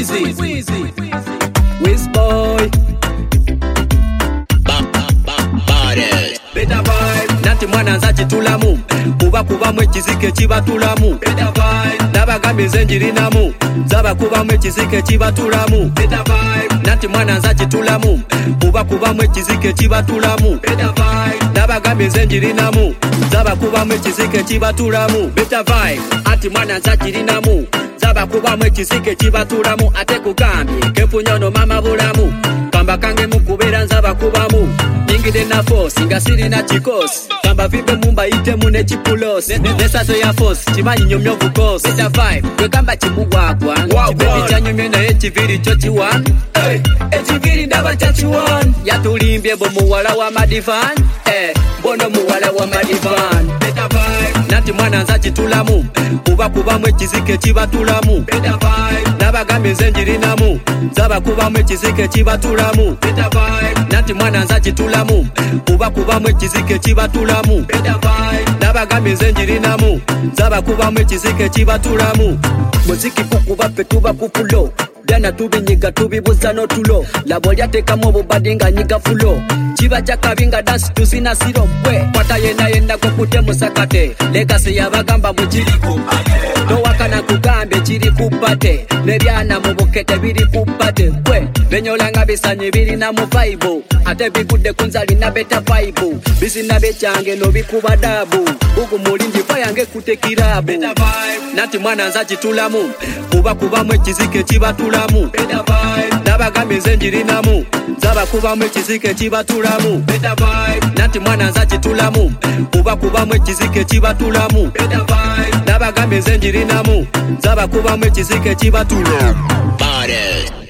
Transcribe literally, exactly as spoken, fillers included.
Wheezy, Wiz Boy, Better Vibe. Nati mwana nzachi tulamu, kuba kuba mwe chizike chiba tulamu. Better Vibe. Nabagambe zenjiri namu, zaba kuba mwe chizike chiba tulamu. Better Vibe. Nati mwana nzachi tulamu, kuba kuba mwe chizike chiba tulamu. Better Vibe. Nabagambe zenjiri namu, zaba kuba mwe chizike chiba tulamu. Better Vibe. Ati mwana nzachi namu, zaba kuba mwe chizike chiba tulamu. Ate kugambye kefunyono mama bulamu, kamba kange mukubera nzaba kubamu. Ningide na force, ingasiri na chikosi, kamba vibe mumba ite mune chipulosi. Nesazo ya force, chimanyi nyomyo vukosi. Better Vibe, kwe kamba chimugwagwa, chipepi chanyumye na echiviri chochi one. Hey, echiviri ndaba chachi one. Yatulimbye bo muwala wa madivan, eh, bono muwala wa madivan. Better Vibe. Nati mwana nzachi tulamu, kuba kuba mwe chizike chiba tulamu. Better Vibe. Nabagambe zenjiri namu, zaba kuba mwe chizike chiba tulamu. Better Vibe. Nati mwana nzachi tulamu, kuba kuba mwe chizike chiba tulamu. Better Vibe. Nabagambe zenjiri namu, zaba kuba mwe chizike chiba tulamu. Muziki kukuba petuba kupulo, Dana tubi nyiga tubi buzano tulo. Labo lyateka mobo badinga nyiga fulo. Chiba chakabinga dance tuzina siro mwe. Kwata yena yenda kukute musakate. Legacy ya bagamba mujiri kupate. Towakana kugambe chiri kupate. Nebyana mubukete biri kupate. Kwe, benyolanga bisanye biri na mufaibo. Ate bigude kunzali na Better Vibe. Bisi na bechange no bikuba dabu. Ugu mulindi fayange kute kirabu. Better Vibe. Nati mwana nzachi tulamu, kuba kuba mwe chizike chiba tulamu. Better Vibe. Nabagambe zenjiri namu, zaba kuba mwe chizike chiba tulamu. Better Vibe. Nati mwana nzachi tulamu, kuba kuba mwe chizike chiba tulamu. Better Vibe. Nabagambe zenjiri namu, zaba kuba mwe chizike chiba tulamu.